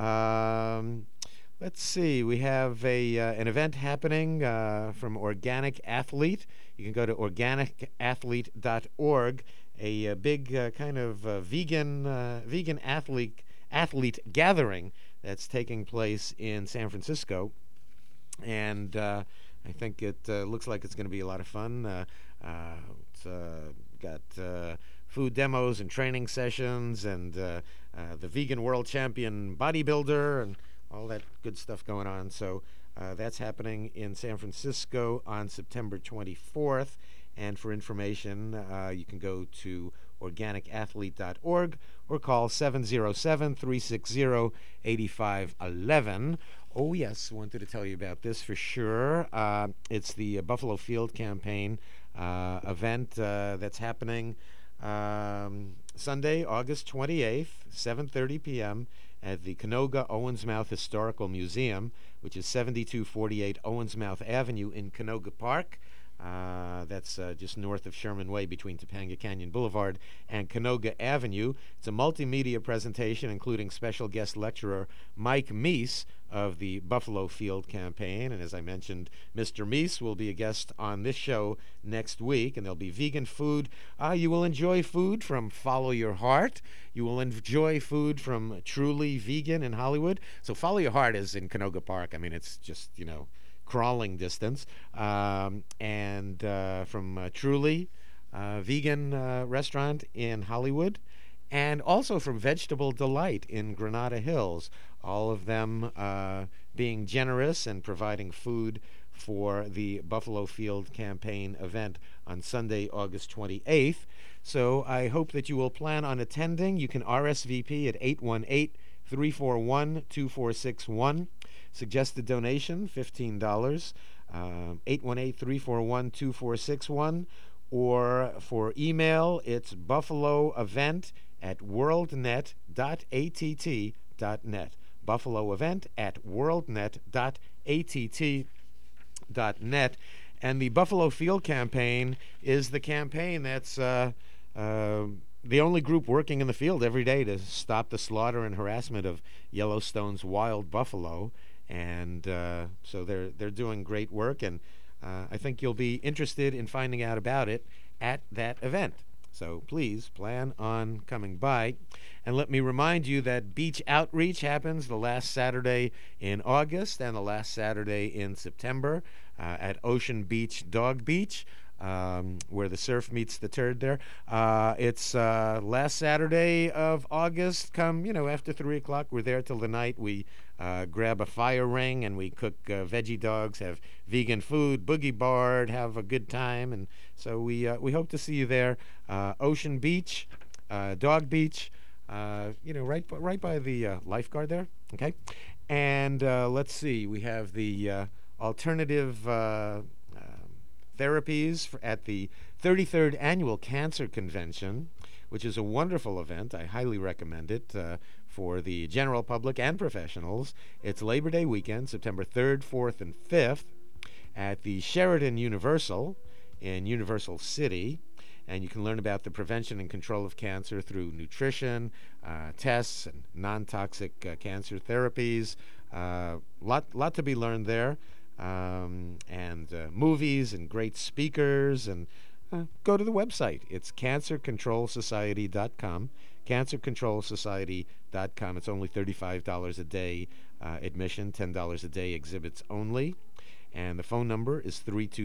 Let's see. We have an event happening from Organic Athlete. You can go to organicathlete.org. A big kind of vegan athlete gathering that's taking place in San Francisco, and I think it looks like it's going to be a lot of fun. It's got food demos and training sessions, and the vegan world champion bodybuilder, and all that good stuff going on. So that's happening in San Francisco on September 24th. And for information, you can go to organicathlete.org or call 707-360-8511. Oh, yes, wanted to tell you about this for sure. It's the Buffalo Field Campaign event that's happening Sunday, August 28th, 7:30 p.m. at the Canoga Owensmouth Historical Museum, which is 7248 Owensmouth Avenue in Canoga Park. That's just north of Sherman Way between Topanga Canyon Boulevard and Canoga Avenue. It's a multimedia presentation including special guest lecturer Mike Meese of the Buffalo Field Campaign. And as I mentioned, Mr. Meese will be a guest on this show next week, and there'll be vegan food. You will enjoy food from Follow Your Heart. You will enjoy food from Truly Vegan in Hollywood. So Follow Your Heart is in Canoga Park. I mean, it's just, crawling distance. And from Truly Vegan Restaurant in Hollywood, and also from Vegetable Delight in Granada Hills, all of them being generous and providing food for the Buffalo Field Campaign event on Sunday, August 28th. So I hope that you will plan on attending. You can RSVP at 818-341-2461. Suggested donation, $15, 818-341-2461, or for email, it's buffaloevent@worldnet.att.net, buffaloevent@worldnet.att.net. And the Buffalo Field Campaign is the campaign that's the only group working in the field every day to stop the slaughter and harassment of Yellowstone's wild buffalo. And so they're doing great work, and I think you'll be interested in finding out about it at that event. So please plan on coming by. And let me remind you that Beach Outreach happens the last Saturday in August and the last Saturday in September at Ocean Beach Dog Beach, where the surf meets the turd there. It's last Saturday of August. Come, after 3 o'clock. We're there till the night. We grab a fire ring and we cook veggie dogs, have vegan food, boogie board, have a good time. And so we hope to see you there. Ocean Beach, Dog Beach, right by the lifeguard there. Okay. And let's see. We have the alternative therapies at the 33rd Annual Cancer Convention, which is a wonderful event. I highly recommend it for the general public and professionals. It's Labor Day weekend, September 3rd, 4th, and 5th at the Sheraton Universal in Universal City. and you can learn about the prevention and control of cancer through nutrition, tests, and non-toxic cancer therapies. Lot to be learned there, and movies and great speakers. And go to the website. It's cancercontrolsociety.com. cancercontrolsociety.com. It's only $35 a day admission, $10 a day exhibits only. And the phone number is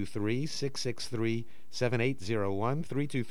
323-663-7801,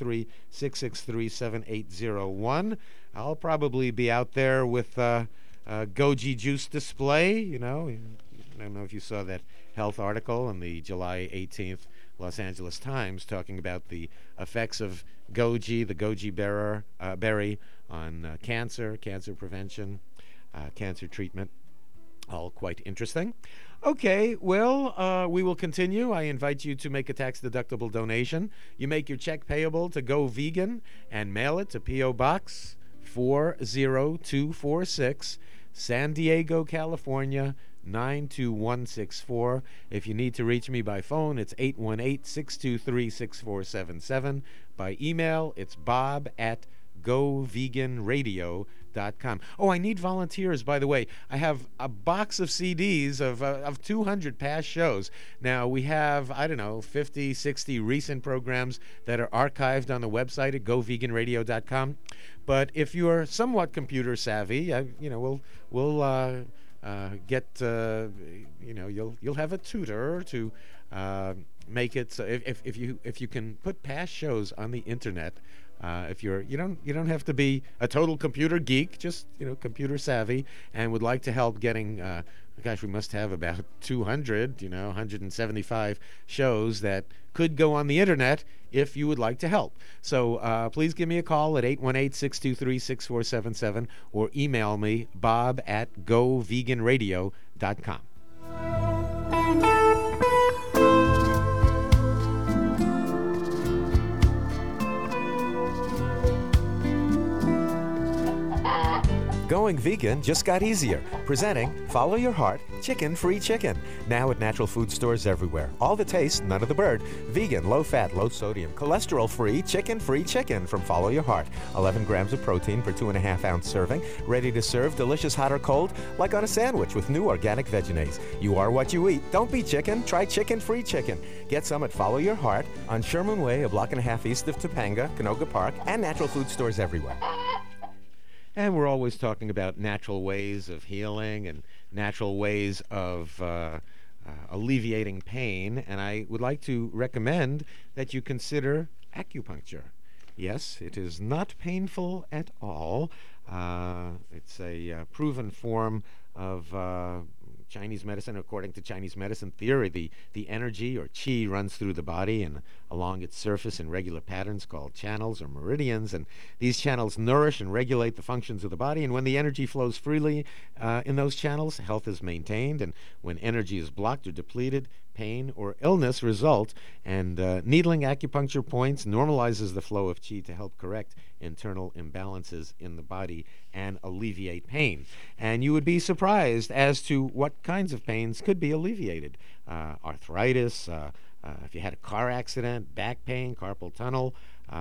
323-663-7801. I'll probably be out there with a goji juice display. I don't know if you saw that health article in the July 18th Los Angeles Times talking about the effects of goji, the goji berry, on cancer prevention, cancer treatment. All quite interesting. Okay, well, we will continue. I invite you to make a tax-deductible donation. You make your check payable to Go Vegan and mail it to P.O. Box 40246, San Diego, California, 92164. If you need to reach me by phone, it's 818-623-6477. By email, it's bob@goveganradio.com. Oh, I need volunteers, by the way. I have a box of CDs of 200 past shows. Now, we have, 50, 60 recent programs that are archived on the website at goveganradio.com. But if you're somewhat computer savvy, we'll you'll have a tutor to make it so if you can put past shows on the internet. If you don't have to be a total computer geek, just computer savvy, and would like to help getting we must have about 175 shows that could go on the internet if you would like to help. So please give me a call at 818-623-6477 or email me bob@goveganradio.com. Going vegan just got easier. Presenting Follow Your Heart Chicken-Free Chicken. Now at natural food stores everywhere. All the taste, none of the bird. Vegan, low-fat, low-sodium, cholesterol-free, chicken-free chicken from Follow Your Heart. 11 grams of protein per 2.5-ounce serving. Ready to serve, delicious hot or cold, like on a sandwich with new organic Vegenaise. You are what you eat. Don't be chicken. Try chicken-free chicken. Get some at Follow Your Heart on Sherman Way, a block and a half east of Topanga, Canoga Park, and natural food stores everywhere. And we're always talking about natural ways of healing and natural ways of alleviating pain. And I would like to recommend that you consider acupuncture. Yes, it is not painful at all. It's a proven form of Chinese medicine. According to Chinese medicine theory, the energy or qi runs through the body and along its surface in regular patterns called channels or meridians, and these channels nourish and regulate the functions of the body. And when the energy flows freely in those channels, health is maintained, and when energy is blocked or depleted, pain or illness result. And needling acupuncture points normalizes the flow of qi to help correct internal imbalances in the body and alleviate pain. And you would be surprised as to what kinds of pains could be alleviated. Arthritis, if you had a car accident, back pain, carpal tunnel,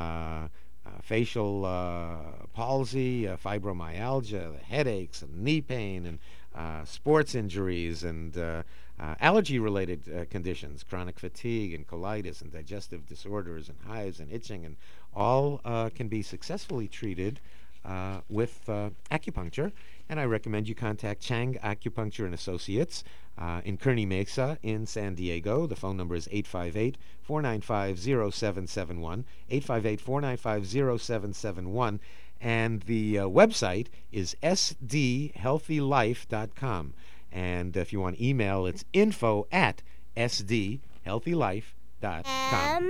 facial palsy, fibromyalgia, headaches, and knee pain, and sports injuries, and allergy-related conditions, chronic fatigue and colitis and digestive disorders and hives and itching, and all can be successfully treated with acupuncture. And I recommend you contact Chang Acupuncture and Associates in Kearny Mesa in San Diego. The phone number is 858-495-0771, 858-495-0771. And the website is sdhealthylife.com. And if you want email, it's info@sdhealthylife.com.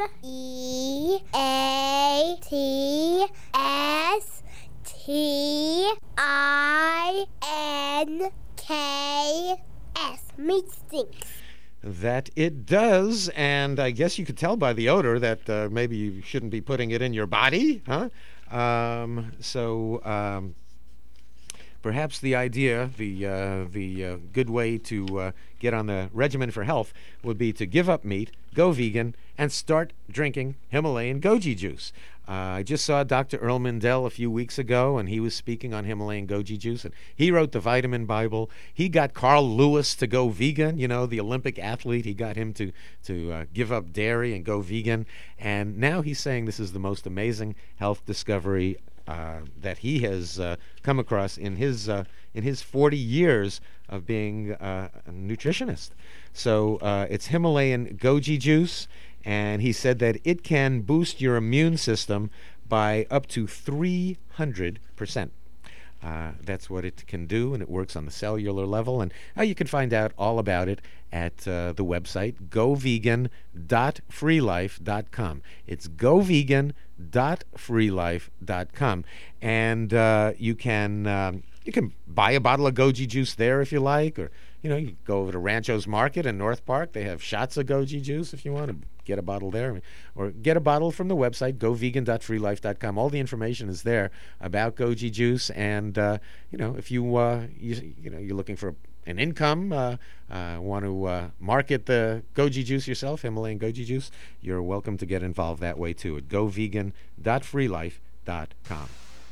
MEATSTINKS. Meat stinks. That it does, and I guess you could tell by the odor that maybe you shouldn't be putting it in your body, huh? perhaps the idea, the good way to get on the regimen for health would be to give up meat, go vegan, and start drinking Himalayan goji juice. I just saw Dr. Earl Mindell a few weeks ago, and he was speaking on Himalayan goji juice, and he wrote the Vitamin Bible. He got Carl Lewis to go vegan, the Olympic athlete. He got him to give up dairy and go vegan, and now he's saying this is the most amazing health discovery that he has come across in his 40 years of being a nutritionist. So it's Himalayan goji juice, and he said that it can boost your immune system by up to 300%. That's what it can do, and it works on the cellular level. And you can find out all about it at the website govegan.freelife.com. It's govegan.freelife.com, and you can buy a bottle of goji juice there if you like, or you go over to Rancho's Market in North Park. They have shots of goji juice if you want to get a bottle there, or get a bottle from the website govegan.freelife.com. All the information is there about goji juice, and if you're looking for an income, want to market the goji juice yourself, Himalayan goji juice, you're welcome to get involved that way too at govegan.freelife.com.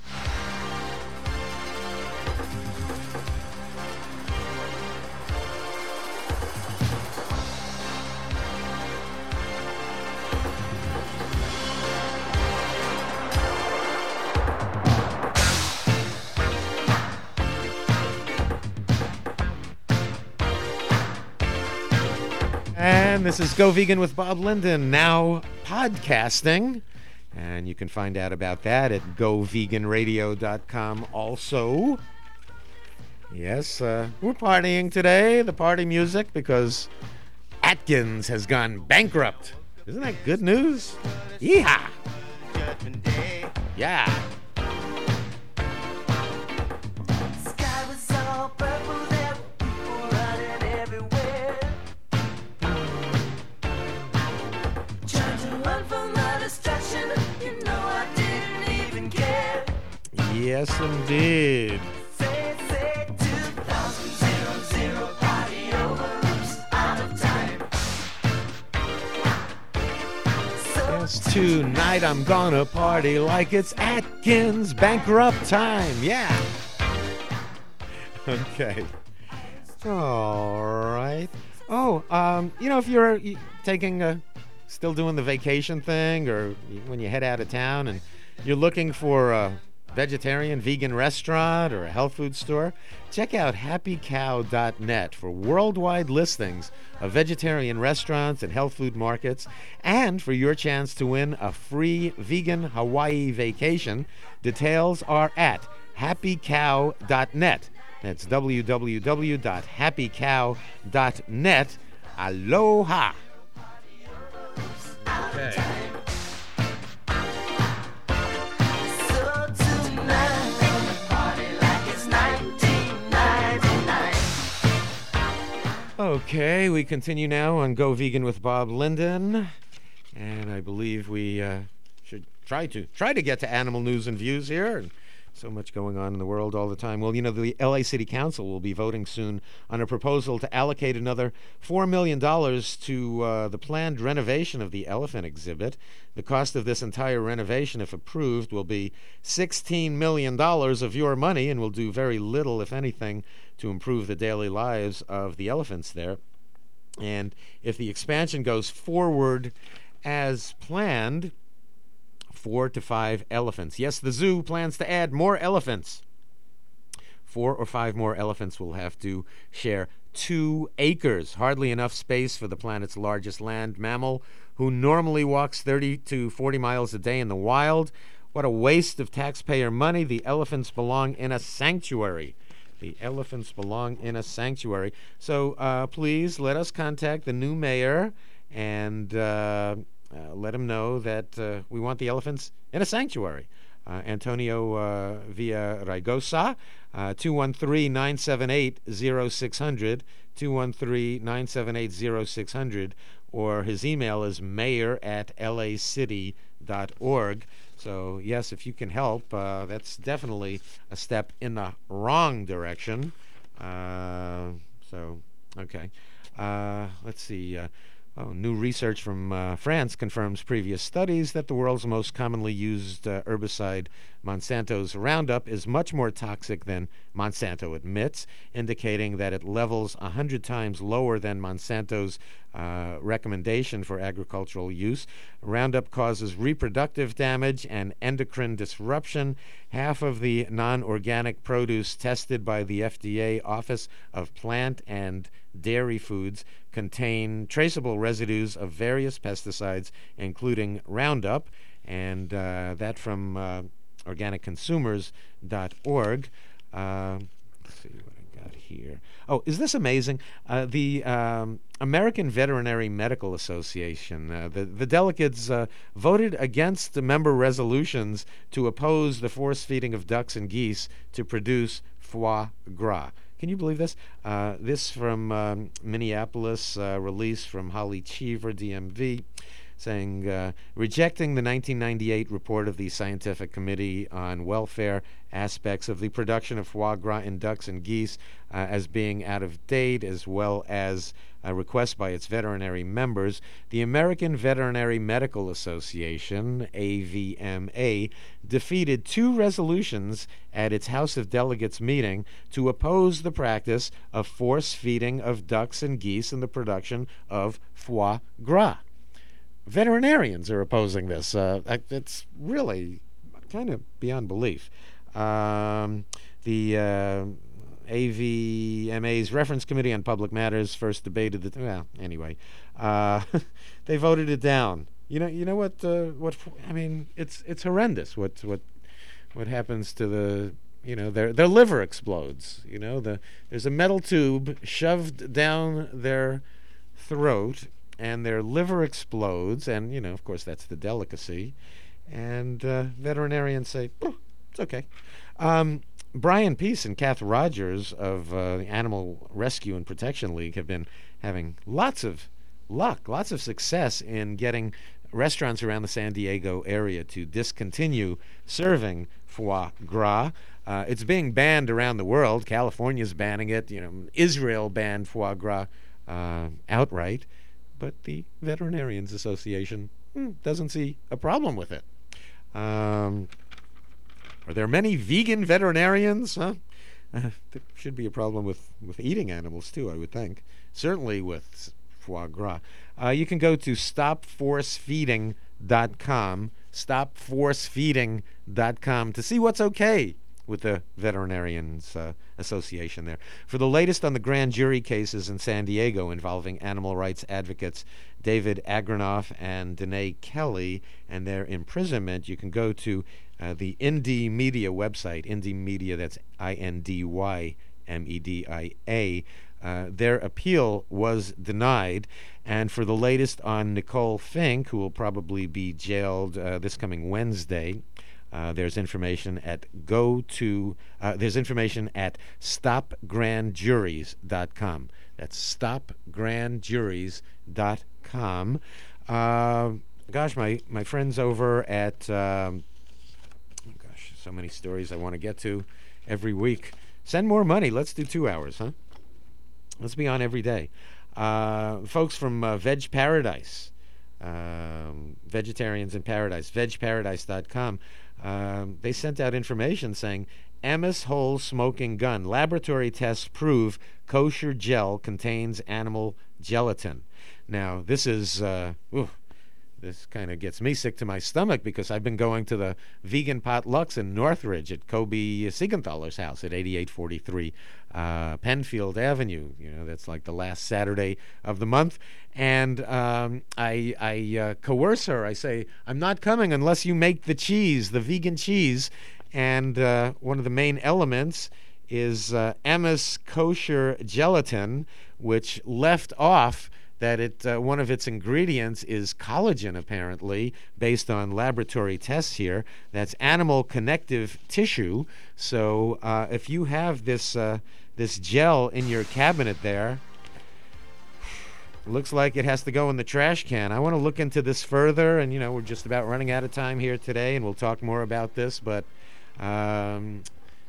And this is Go Vegan with Bob Linden, now podcasting. And you can find out about that at goveganradio.com also. Yes, we're partying today, the party music, because Atkins has gone bankrupt. Isn't that good news? Yeehaw! Judgment Day. Yeah. Sky was all purple, there were people running everywhere. Trying to run from the destruction, I didn't even care. Yes, indeed. Say 2000, party over, oops, out of time. Yes, tonight I'm gonna party like it's Atkins bankrupt time. Yeah. Okay. All right. Oh, if you're taking still doing the vacation thing, or when you head out of town and you're looking for a vegetarian, vegan restaurant or a health food store, check out happycow.net for worldwide listings of vegetarian restaurants and health food markets, and for your chance to win a free vegan Hawaii vacation. Details are at happycow.net. That's www.happycow.net. Aloha. Okay. So tonight, party like it's 1999. Okay, we continue now on Go Vegan with Bob Linden, and I believe we should try to get to animal news and views here. And so much going on in the world all the time. Well, the LA City Council will be voting soon on a proposal to allocate another $4 million to the planned renovation of the elephant exhibit. The cost of this entire renovation, if approved, will be $16 million of your money, and will do very little, if anything, to improve the daily lives of the elephants there. And if the expansion goes forward as planned, 4 to 5 elephants. Yes, the zoo plans to add more elephants. 4 or 5 more elephants will have to share 2 acres. Hardly enough space for the planet's largest land mammal, who normally walks 30 to 40 miles a day in the wild. What a waste of taxpayer money. The elephants belong in a sanctuary. The elephants belong in a sanctuary. So please let us contact the new mayor and let him know that we want the elephants in a sanctuary. Antonio Villaraigosa, 213-978-0600, 213-978-0600, or his email is mayor@lacity.org. So, yes, if you can help, that's definitely a step in the wrong direction. Okay. Let's see. New research from France confirms previous studies that the world's most commonly used herbicide, Monsanto's Roundup, is much more toxic than Monsanto admits, indicating that it levels 100 times lower than Monsanto's recommendation for agricultural use. Roundup causes reproductive damage and endocrine disruption. Half of the non-organic produce tested by the FDA Office of Plant and Dairy Foods contain traceable residues of various pesticides, including Roundup, and that from organicconsumers.org. Let's see what I got here. Oh, is this amazing? The American Veterinary Medical Association, the delegates voted against the member resolutions to oppose the force feeding of ducks and geese to produce foie gras. Can you believe this? This from Minneapolis, release from Holly Cheever, DMV, saying, rejecting the 1998 report of the Scientific Committee on Welfare aspects of the production of foie gras in ducks and geese as being out of date, as well as a request by its veterinary members, the American Veterinary Medical Association, AVMA, defeated 2 resolutions at its House of Delegates meeting to oppose the practice of force feeding of ducks and geese in the production of foie gras. Veterinarians are opposing this. It's really kind of beyond belief. The AVMA's Reference Committee on Public Matters first debated the. Well, anyway, they voted it down. You know what? I mean, it's horrendous. What happens to the. Their liver explodes. There's a metal tube shoved down their throat, and their liver explodes, and of course that's the delicacy. And veterinarians say, oh, it's okay. Brian Peace and Kath Rogers of the Animal Rescue and Protection League have been having lots of luck, lots of success in getting restaurants around the San Diego area to discontinue serving foie gras. It's being banned around the world. California's banning it. Israel banned foie gras outright. But the Veterinarians Association doesn't see a problem with it. Are there many vegan veterinarians? There should be a problem with eating animals, too, I would think. Certainly with foie gras. You can go to stopforcefeeding.com, stopforcefeeding.com, to see what's okay with the Veterinarians Association there. For the latest on the grand jury cases in San Diego involving animal rights advocates David Agranoff and Danae Kelly and their imprisonment, you can go to the Indie Media website, Indie Media, that's INDYMEDIA. Their appeal was denied. And for the latest on Nicole Fink, who will probably be jailed this coming Wednesday, there's information at stopgrandjuries.com. That's stopgrandjuries.com. Gosh, my friends over at so many stories I want to get to every week. Send more money. Let's do 2 hours, huh? Let's be on every day. Folks from Veg Paradise, Vegetarians in Paradise, vegparadise.com. They sent out information saying Amos Hole smoking gun. Laboratory tests prove kosher gel contains animal gelatin. Now, this is this kind of gets me sick to my stomach because I've been going to the vegan potlucks in Northridge at Kobe Siegenthaler's house at 8843 Penfield Avenue. That's like the last Saturday of the month. And I coerce her. I say, I'm not coming unless you make the cheese, the vegan cheese. And one of the main elements is Emma's kosher gelatin, which left off that one of its ingredients is collagen, apparently, based on laboratory tests here. That's animal connective tissue. So if you have this gel in your cabinet there, looks like it has to go in the trash can. I want to look into this further, and we're just about running out of time here today, and we'll talk more about this. But the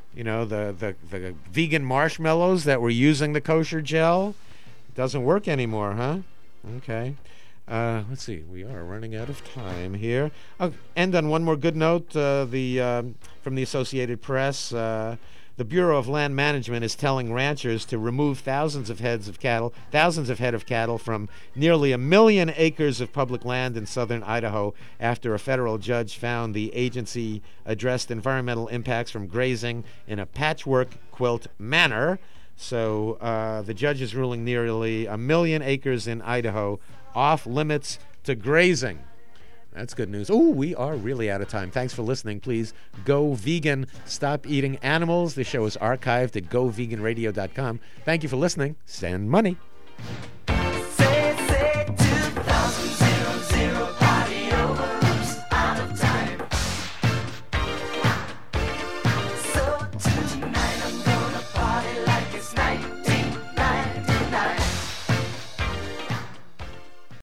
vegan marshmallows that were using the kosher gel doesn't work anymore, huh? Okay. Let's see. We are running out of time here. I'll end on one more good note. From the Associated Press. The Bureau of Land Management is telling ranchers to remove thousands of head of cattle from nearly 1 million acres of public land in southern Idaho after a federal judge found the agency addressed environmental impacts from grazing in a patchwork quilt manner. So the judge is ruling nearly 1 million acres in Idaho off limits to grazing. That's good news. Oh, we are really out of time. Thanks for listening. Please go vegan. Stop eating animals. The show is archived at goveganradio.com. Thank you for listening. Send money. Say 2000 party over. Oops, out of time. So tonight I'm gonna party like it's night.